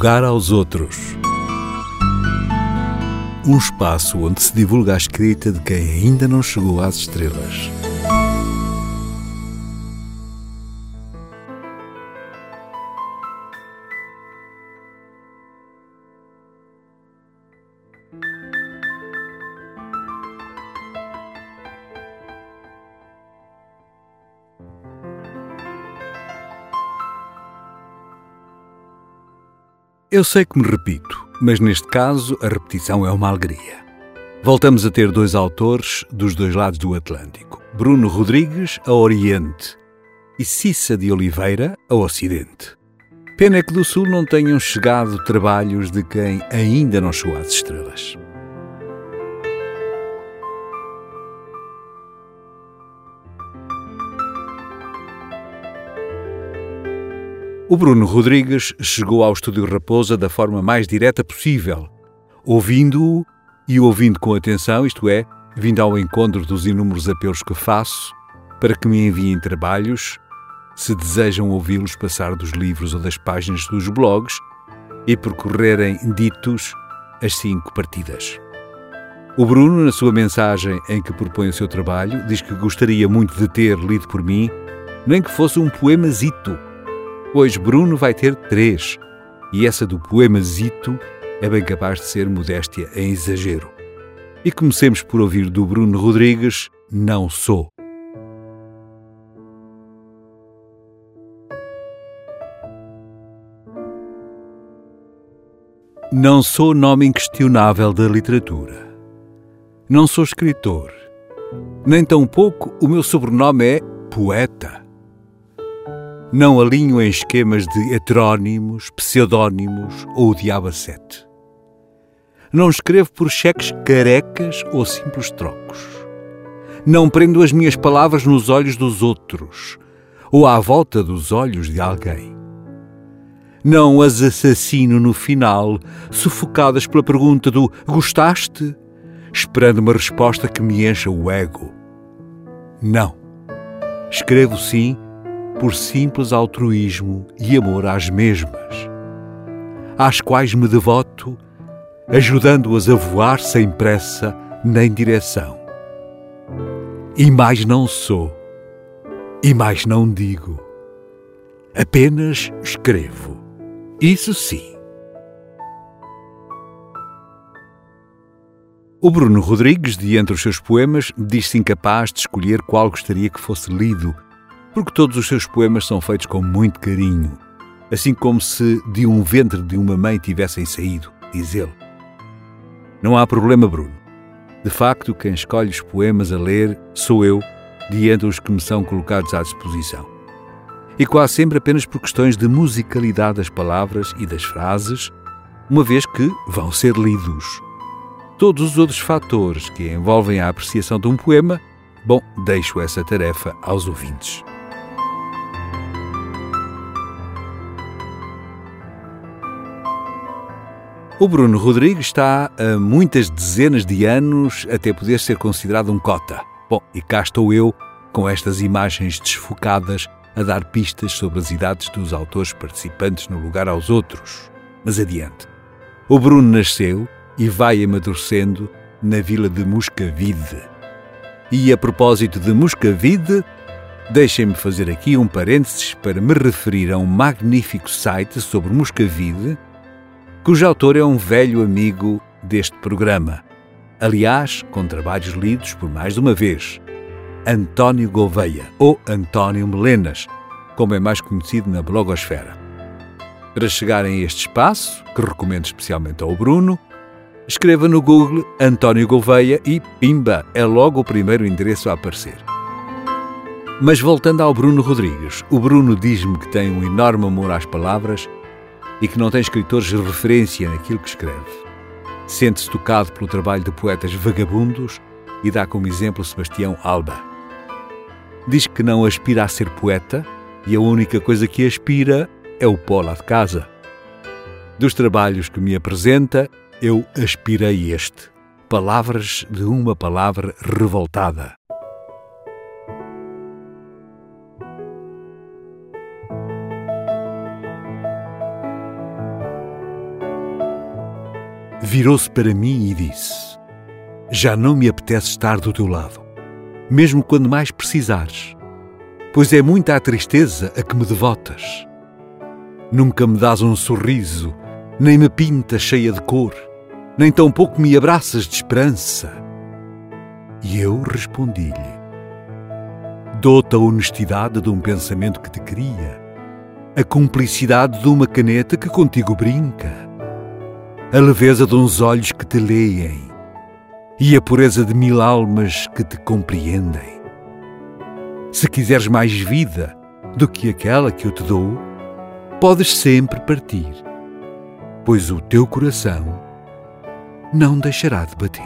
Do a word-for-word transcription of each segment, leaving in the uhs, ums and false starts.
lugar aos outros. Um espaço onde se divulga a escrita de quem ainda não chegou às estrelas. Eu sei que me repito, mas neste caso a repetição é uma alegria. Voltamos a ter dois autores dos dois lados do Atlântico, Bruno Rodrigues, a Oriente, e Cissa de Oliveira, a Ocidente. Pena é que do Sul não tenham chegado trabalhos de quem ainda não chegou às estrelas. O Bruno Rodrigues chegou ao Estúdio Raposa da forma mais direta possível, ouvindo-o e ouvindo com atenção, isto é, vindo ao encontro dos inúmeros apelos que faço para que me enviem trabalhos, se desejam ouvi-los passar dos livros ou das páginas dos blogs e percorrerem ditos as cinco partidas. O Bruno, na sua mensagem em que propõe o seu trabalho, diz que gostaria muito de ter lido por mim, nem que fosse um poemazito. Pois Bruno vai ter três, e essa do poemazito é bem capaz de ser modéstia em exagero. E comecemos por ouvir do Bruno Rodrigues, Não Sou. Não sou nome inquestionável da literatura. Não sou escritor. Nem tampouco o meu sobrenome é poeta. Não alinho em esquemas de heterónimos, pseudónimos ou o diabo a sete. Não escrevo por cheques carecas ou simples trocos. Não prendo as minhas palavras nos olhos dos outros ou à volta dos olhos de alguém. Não as assassino no final, sufocadas pela pergunta do gostaste, esperando uma resposta que me encha o ego. Não. Escrevo sim, por simples altruísmo e amor às mesmas, às quais me devoto, ajudando-as a voar sem pressa nem direção. E mais não sou, e mais não digo, apenas escrevo, isso sim. O Bruno Rodrigues, de entre os seus poemas, diz-se incapaz de escolher qual gostaria que fosse lido, porque todos os seus poemas são feitos com muito carinho, assim como se de um ventre de uma mãe tivessem saído, diz ele. Não há problema, Bruno. De facto, quem escolhe os poemas a ler sou eu, de entre os que me são colocados à disposição. E quase sempre apenas por questões de musicalidade das palavras e das frases, uma vez que vão ser lidos. Todos os outros fatores que envolvem a apreciação de um poema, bom, deixo essa tarefa aos ouvintes. O Bruno Rodrigues está há muitas dezenas de anos até poder ser considerado um cota. Bom, e cá estou eu, com estas imagens desfocadas, a dar pistas sobre as idades dos autores participantes no lugar aos outros. Mas adiante. O Bruno nasceu e vai amadurecendo na vila de Moscavide. E a propósito de Moscavide, deixem-me fazer aqui um parênteses para me referir a um magnífico site sobre Moscavide, cujo autor é um velho amigo deste programa. Aliás, com trabalhos lidos por mais de uma vez. António Gouveia, ou António Melenas, como é mais conhecido na blogosfera. Para chegarem a este espaço, que recomendo especialmente ao Bruno, escreva no Google António Gouveia e, pimba, é logo o primeiro endereço a aparecer. Mas voltando ao Bruno Rodrigues, o Bruno diz-me que tem um enorme amor às palavras e que não tem escritores de referência naquilo que escreve. Sente-se tocado pelo trabalho de poetas vagabundos e dá como exemplo Sebastião Alba. Diz que não aspira a ser poeta e a única coisa que aspira é o pó lá de casa. Dos trabalhos que me apresenta, eu aspirei este. Palavras de uma palavra revoltada. virou-se para mim e disse: já não me apetece estar do teu lado, mesmo quando mais precisares, pois é muita a tristeza a que me devotas. Nunca me dás um sorriso, nem me pintas cheia de cor, nem tampouco me abraças de esperança. E eu respondi-lhe: dou-te a honestidade de um pensamento que te cria, a cumplicidade de uma caneta que contigo brinca, a leveza de uns olhos que te leem e a pureza de mil almas que te compreendem. Se quiseres mais vida do que aquela que eu te dou, podes sempre partir, pois o teu coração não deixará de bater.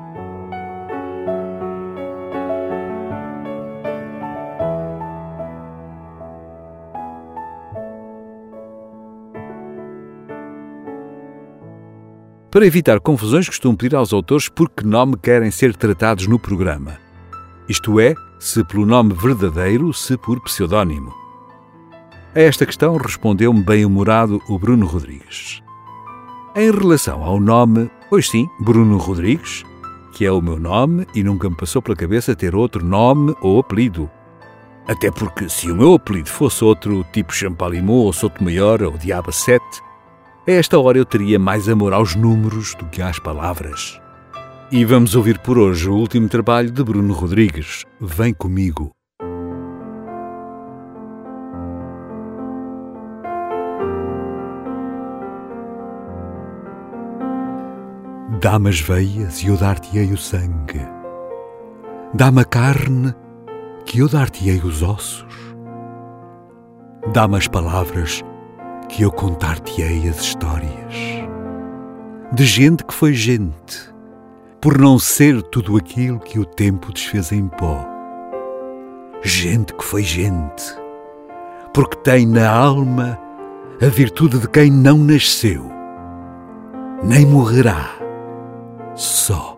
Para evitar confusões, costumo pedir aos autores por que nome querem ser tratados no programa. Isto é, se pelo nome verdadeiro, se por pseudónimo. A esta questão respondeu-me bem-humorado o Bruno Rodrigues. Em relação ao nome, pois sim, Bruno Rodrigues, que é o meu nome e nunca me passou pela cabeça ter outro nome ou apelido. Até porque se o meu apelido fosse outro, tipo Champalimau ou Sotomayor ou Diaba sete, a esta hora eu teria mais amor aos números do que às palavras. E vamos ouvir por hoje o último trabalho de Bruno Rodrigues, Vem Comigo. Dá-me as veias e eu dar-te-ei o sangue. Dá-me a carne que eu dar-te-ei os ossos. Dá-me as palavras que eu contar-te-ei as histórias de gente que foi gente, por não ser tudo aquilo que o tempo desfez em pó. Gente que foi gente, porque tem na alma a virtude de quem não nasceu, nem morrerá, só.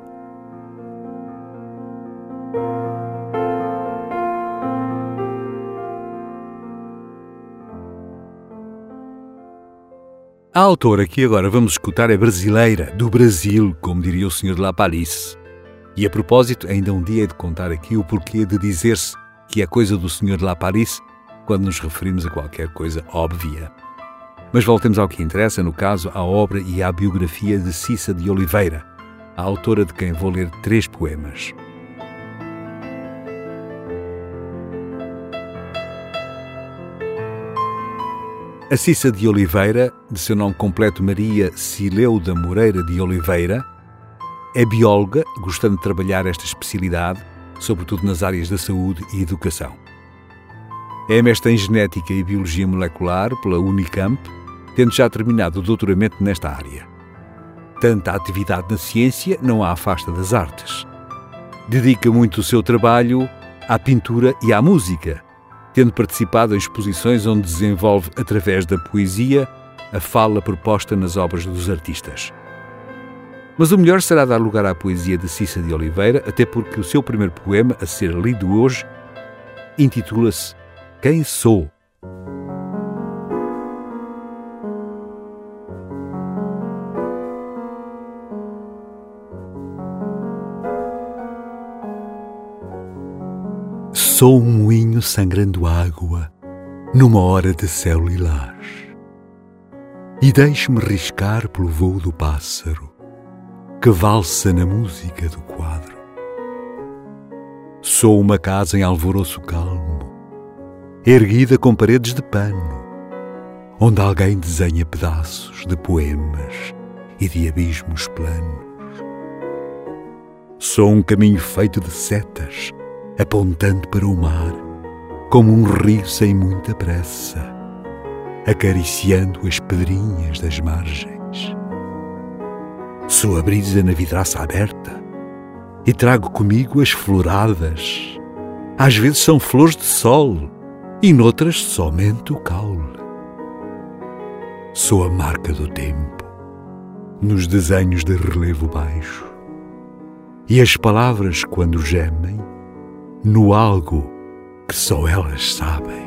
A autora que agora vamos escutar é brasileira, do Brasil, como diria o senhor de La Palice. E a propósito, ainda um dia hei de contar aqui o porquê de dizer-se que é coisa do senhor de La Palice quando nos referimos a qualquer coisa óbvia. Mas voltemos ao que interessa, no caso, à obra e à biografia de Cissa de Oliveira, a autora de quem vou ler três poemas. A Cissa de Oliveira, de seu nome completo Maria Cileuda Moreira de Oliveira, é bióloga, gostando de trabalhar esta especialidade, sobretudo nas áreas da saúde e educação. É mestra em Genética e Biologia Molecular pela Unicamp, tendo já terminado o doutoramento nesta área. Tanta atividade na ciência não a afasta das artes. Dedica muito o seu trabalho à pintura e à música, tendo participado em exposições onde desenvolve, através da poesia, a fala proposta nas obras dos artistas. Mas o melhor será dar lugar à poesia de Cissa de Oliveira, até porque o seu primeiro poema, a ser lido hoje, intitula-se Quem Sou? Sou um moinho sangrando água numa hora de céu lilás, e deixo-me riscar pelo voo do pássaro que valsa na música do quadro. Sou uma casa em alvoroço calmo, erguida com paredes de pano, onde alguém desenha pedaços de poemas e de abismos planos. Sou um caminho feito de setas, apontando para o mar, como um rio sem muita pressa, acariciando as pedrinhas das margens. Sou a brisa na vidraça aberta e trago comigo as floradas. Às vezes são flores de sol e noutras somente o caule. Sou a marca do tempo nos desenhos de relevo baixo e as palavras, quando gemem, no algo que só elas sabem.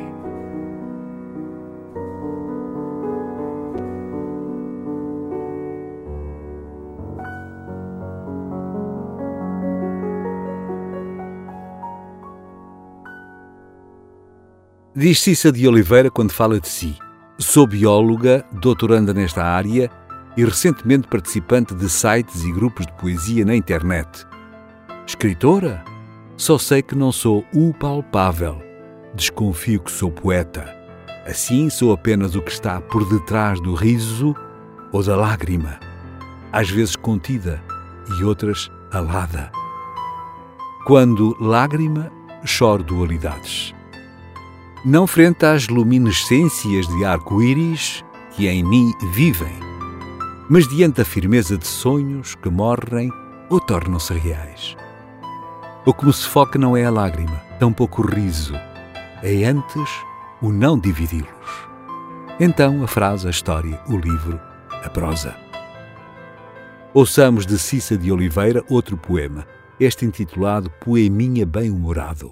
Diz Cissa de Oliveira quando fala de si. Sou bióloga, doutoranda nesta área e recentemente participante de sites e grupos de poesia na internet. Escritora? Só sei que não sou o palpável. Desconfio que sou poeta. Assim sou apenas o que está por detrás do riso ou da lágrima, às vezes contida e outras alada. Quando lágrima, choro dualidades. Não frente às luminescências de arco-íris que em mim vivem, mas diante da firmeza de sonhos que morrem ou tornam-se reais. O que me sufoca não é a lágrima, tampouco o riso, é antes o não dividi-los. Então a frase, a história, o livro, a prosa. Ouçamos de Cissa de Oliveira outro poema, este intitulado Poeminha Bem-Humorado.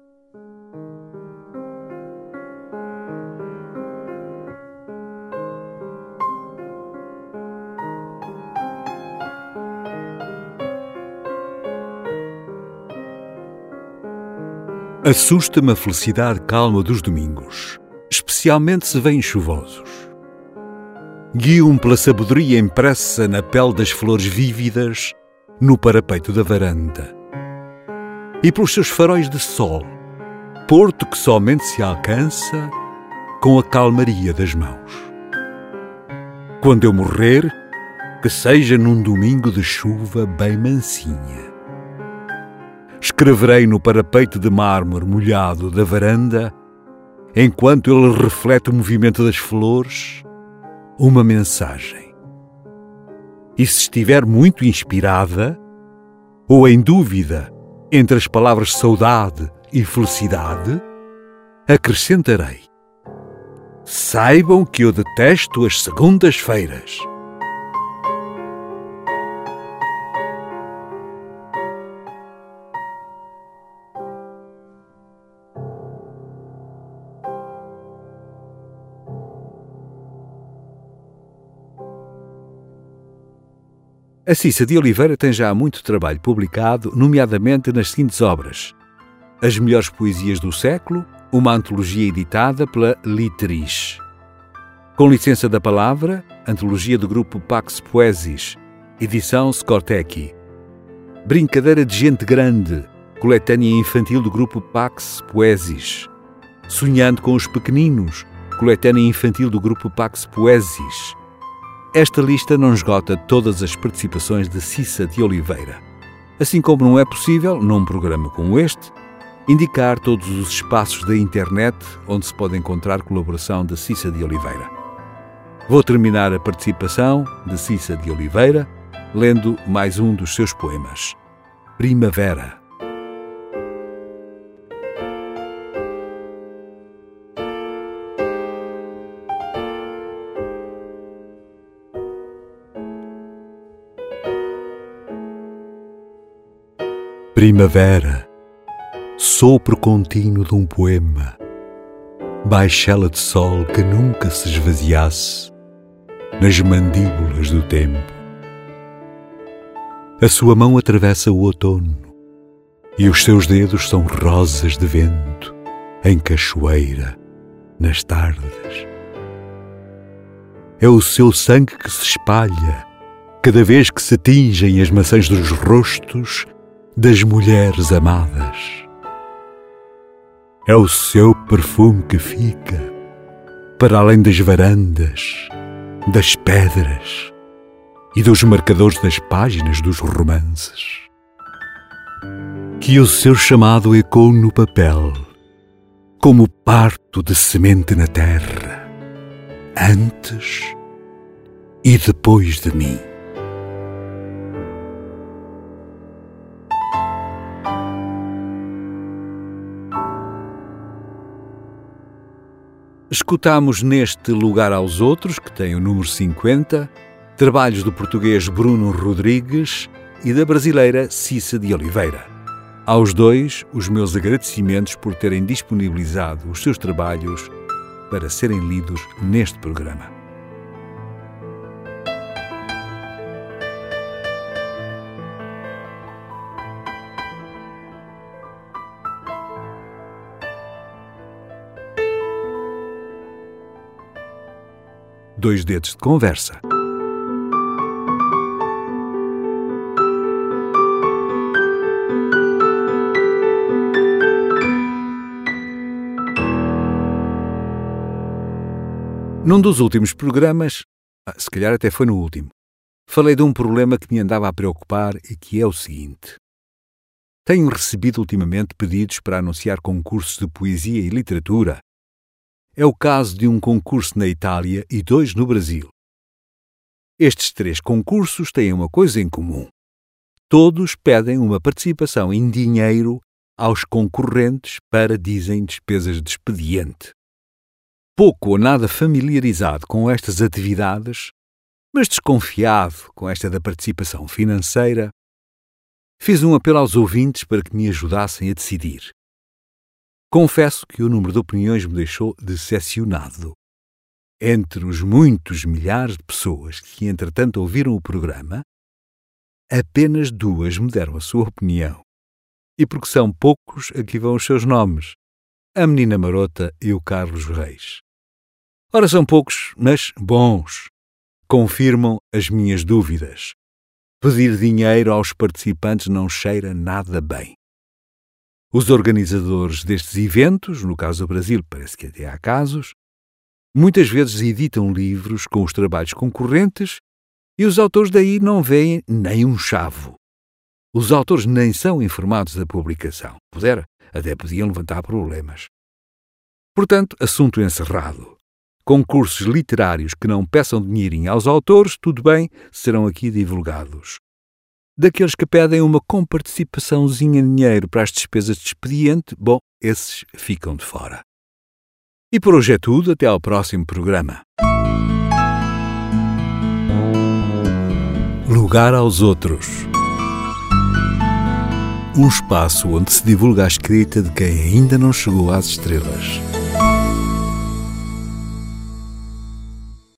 Assusta-me a felicidade calma dos domingos, especialmente se vêm chuvosos. Guio-me pela sabedoria impressa na pele das flores vívidas no parapeito da varanda e pelos seus faróis de sol, porto que somente se alcança com a calmaria das mãos. Quando eu morrer, que seja num domingo de chuva bem mansinha. Escreverei no parapeito de mármore molhado da varanda, enquanto ele reflete o movimento das flores, uma mensagem. E se estiver muito inspirada, ou em dúvida entre as palavras saudade e felicidade, acrescentarei: saibam que eu detesto as segundas-feiras. A Cissa de Oliveira tem já muito trabalho publicado, nomeadamente nas seguintes obras: As Melhores Poesias do Século, uma antologia editada pela Litriz. Com licença da palavra, antologia do grupo Pax Poesis, edição Scortecchi. Brincadeira de Gente Grande, coletânea infantil do grupo Pax Poesis. Sonhando com os Pequeninos, coletânea infantil do grupo Pax Poesis. Esta lista não esgota todas as participações de Cissa de Oliveira. Assim como não é possível, num programa como este, indicar todos os espaços da internet onde se pode encontrar colaboração de Cissa de Oliveira. Vou terminar a participação de Cissa de Oliveira lendo mais um dos seus poemas, Primavera. Primavera, sopro contínuo de um poema, baixela de sol que nunca se esvaziasse nas mandíbulas do tempo. A sua mão atravessa o outono e os seus dedos são rosas de vento em cachoeira nas tardes. É o seu sangue que se espalha cada vez que se tingem as maçãs dos rostos das mulheres amadas. É o seu perfume que fica para além das varandas, das pedras e dos marcadores das páginas dos romances. Que o seu chamado ecoe no papel, como parto de semente na terra, antes e depois de mim. Escutamos neste Lugar aos Outros, que tem o número cinquenta, trabalhos do português Bruno Rodrigues e da brasileira Cissa de Oliveira. Aos dois, os meus agradecimentos por terem disponibilizado os seus trabalhos para serem lidos neste programa. Dois dedos de conversa. Num dos últimos programas, se calhar até foi no último, falei de um problema que me andava a preocupar e que é o seguinte. Tenho recebido ultimamente pedidos para anunciar concursos de poesia e literatura. É o caso de um concurso na Itália e dois no Brasil. Estes três concursos têm uma coisa em comum. Todos pedem uma participação em dinheiro aos concorrentes para, dizem, despesas de expediente. Pouco ou nada familiarizado com estas atividades, mas desconfiado com esta da participação financeira, fiz um apelo aos ouvintes para que me ajudassem a decidir. Confesso que o número de opiniões me deixou decepcionado. Entre os muitos milhares de pessoas que, entretanto, ouviram o programa, apenas duas me deram a sua opinião. E porque são poucos, aqui vão os seus nomes: a Menina Marota e o Carlos Reis. Ora, são poucos, mas bons. Confirmam as minhas dúvidas. Pedir dinheiro aos participantes não cheira nada bem. Os organizadores destes eventos, no caso do Brasil parece que até há casos, muitas vezes editam livros com os trabalhos concorrentes e os autores daí não veem nem um chavo. Os autores nem são informados da publicação. Pudera, até podiam levantar problemas. Portanto, assunto encerrado. Concursos literários que não peçam dinheirinho aos autores, tudo bem, serão aqui divulgados. Daqueles que pedem uma comparticipaçãozinha de dinheiro para as despesas de expediente, bom, esses ficam de fora. E por hoje é tudo, até ao próximo programa. Lugar aos outros. Um espaço onde se divulga a escrita de quem ainda não chegou às estrelas.